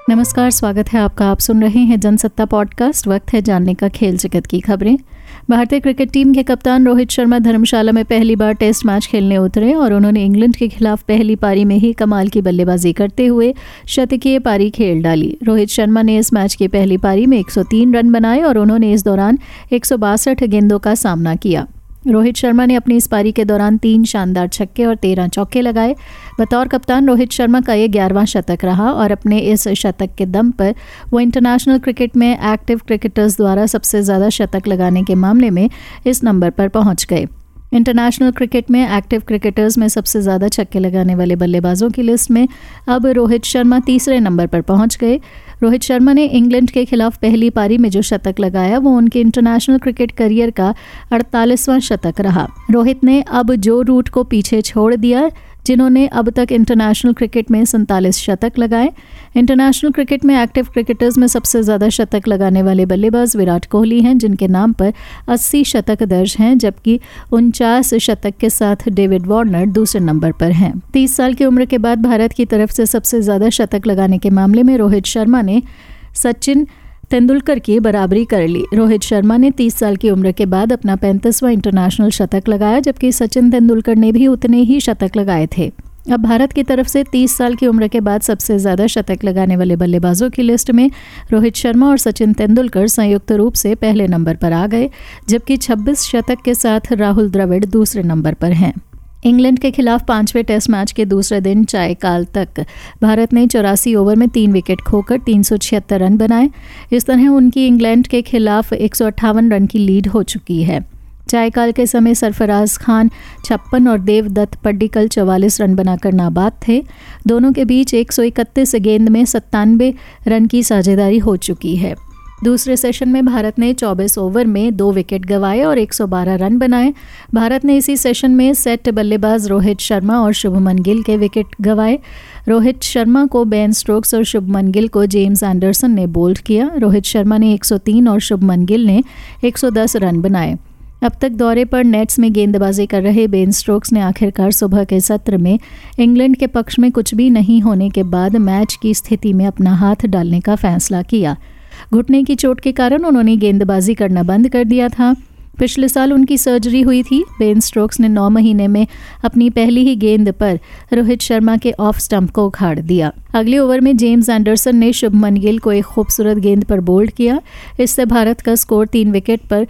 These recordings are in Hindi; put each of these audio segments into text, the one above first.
नमस्कार, स्वागत है आपका। आप सुन रहे हैं जनसत्ता पॉडकास्ट। वक्त है जानने का खेल जगत की खबरें। भारतीय क्रिकेट टीम के कप्तान रोहित शर्मा धर्मशाला में पहली बार टेस्ट मैच खेलने उतरे और उन्होंने इंग्लैंड के खिलाफ पहली पारी में ही कमाल की बल्लेबाजी करते हुए शतकीय पारी खेल डाली। रोहित शर्मा ने इस मैच की पहली पारी में 103 रन बनाए और उन्होंने इस दौरान 162 गेंदों का सामना किया। रोहित शर्मा ने अपनी इस पारी के दौरान 3 शानदार छक्के और 13 चौके लगाए। बतौर कप्तान रोहित शर्मा का ये 11वां शतक रहा और अपने इस शतक के दम पर वो इंटरनेशनल क्रिकेट में एक्टिव क्रिकेटर्स द्वारा सबसे ज़्यादा शतक लगाने के मामले में इस नंबर पर पहुंच गए। इंटरनेशनल क्रिकेट में एक्टिव क्रिकेटर्स में सबसे ज़्यादा छक्के लगाने वाले बल्लेबाजों की लिस्ट में अब रोहित शर्मा तीसरे नंबर पर पहुंच गए। रोहित शर्मा ने इंग्लैंड के खिलाफ पहली पारी में जो शतक लगाया वो उनके इंटरनेशनल क्रिकेट करियर का 48वां शतक रहा। रोहित ने अब जो रूट को पीछे छोड़ दिया, जिन्होंने अब तक इंटरनेशनल क्रिकेट में 47 शतक लगाए। इंटरनेशनल क्रिकेट में एक्टिव क्रिकेटर्स में सबसे ज़्यादा शतक लगाने वाले बल्लेबाज विराट कोहली हैं, जिनके नाम पर 80 शतक दर्ज हैं, जबकि 49 शतक के साथ डेविड वार्नर दूसरे नंबर पर हैं। 30 साल की उम्र के बाद भारत की तरफ से सबसे ज़्यादा शतक लगाने के मामले में रोहित शर्मा ने सचिन तेंदुलकर की बराबरी कर ली। रोहित शर्मा ने 30 साल की उम्र के बाद अपना 35वां इंटरनेशनल शतक लगाया, जबकि सचिन तेंदुलकर ने भी उतने ही शतक लगाए थे। अब भारत की तरफ से 30 साल की उम्र के बाद सबसे ज़्यादा शतक लगाने वाले बल्लेबाजों की लिस्ट में रोहित शर्मा और सचिन तेंदुलकर संयुक्त रूप से पहले नंबर पर आ गए, जबकि 26 शतक के साथ राहुल द्रविड़ दूसरे नंबर पर हैं। इंग्लैंड के खिलाफ 5वें टेस्ट मैच के दूसरे दिन चायकाल तक भारत ने 84 ओवर में 3 विकेट खोकर 376 रन बनाए। इस तरह उनकी इंग्लैंड के खिलाफ 158 रन की लीड हो चुकी है। चायकाल के समय सरफराज खान 56 और देवदत्त पड्डीकल 44 रन बनाकर नाबाद थे। दोनों के बीच 131 गेंद में 97 रन की साझेदारी हो चुकी है। दूसरे सेशन में भारत ने 24 ओवर में 2 विकेट गंवाए और 112 रन बनाए। भारत ने इसी सेशन में सेट बल्लेबाज रोहित शर्मा और शुभमन गिल के विकेट गंवाए। रोहित शर्मा को बेन स्टोक्स और शुभमन गिल को जेम्स एंडरसन ने बोल्ड किया। रोहित शर्मा ने 103 और शुभमन गिल ने 110 रन बनाए। अब तक दौरे पर नेट्स में गेंदबाजी कर रहे बेन स्टोक्स ने आखिरकार सुबह के सत्र में इंग्लैंड के पक्ष में कुछ भी नहीं होने के बाद मैच की स्थिति में अपना हाथ डालने का फैसला किया। घुटने की चोट के कारण उन्होंने गेंदबाजी करना बंद कर दिया था। पिछले साल उनकी सर्जरी हुई थी। बेन स्टोक्स ने 9 महीने में अपनी पहली ही गेंद पर रोहित शर्मा के ऑफ स्टंप को उखाड़ दिया। अगले ओवर में जेम्स एंडरसन ने शुभमन गिल को एक खूबसूरत गेंद पर बोल्ड किया। इससे भारत का स्कोर 3 विकेट पर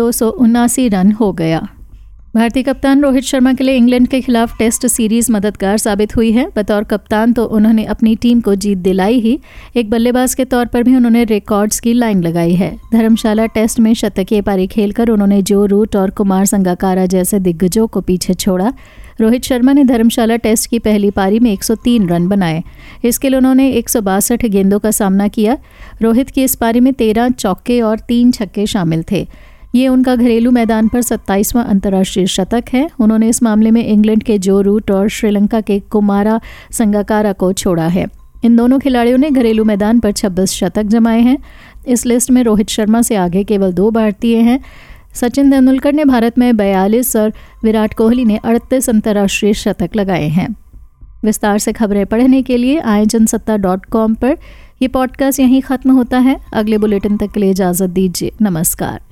279 रन हो गया। भारतीय कप्तान रोहित शर्मा के लिए इंग्लैंड के खिलाफ टेस्ट सीरीज मददगार साबित हुई है। बतौर कप्तान तो उन्होंने अपनी टीम को जीत दिलाई ही, एक बल्लेबाज के तौर पर भी उन्होंने रिकॉर्ड्स की लाइन लगाई है। धर्मशाला टेस्ट में शतकीय पारी खेलकर उन्होंने जो रूट और कुमार संगकारा जैसे दिग्गजों को पीछे छोड़ा। रोहित शर्मा ने धर्मशाला टेस्ट की पहली पारी में 103 रन बनाए। इसके लिए उन्होंने 162 गेंदों का सामना किया। रोहित की इस पारी में 13 चौके और 3 छक्के शामिल थे। ये उनका घरेलू मैदान पर 27वां अंतर्राष्ट्रीय शतक है। उन्होंने इस मामले में इंग्लैंड के जो रूट और श्रीलंका के कुमारा संगकारा को छोड़ा है। इन दोनों खिलाड़ियों ने घरेलू मैदान पर 26 शतक जमाए हैं। इस लिस्ट में रोहित शर्मा से आगे केवल 2 भारतीय हैं। सचिन तेंदुलकर ने भारत में 42 और विराट कोहली ने 38 अंतर्राष्ट्रीय शतक लगाए हैं। विस्तार से खबरें पढ़ने के लिए आए जनसत्ता.com पर। यह पॉडकास्ट यहीं ख़त्म होता है। अगले बुलेटिन तक के लिए इजाज़त दीजिए। नमस्कार।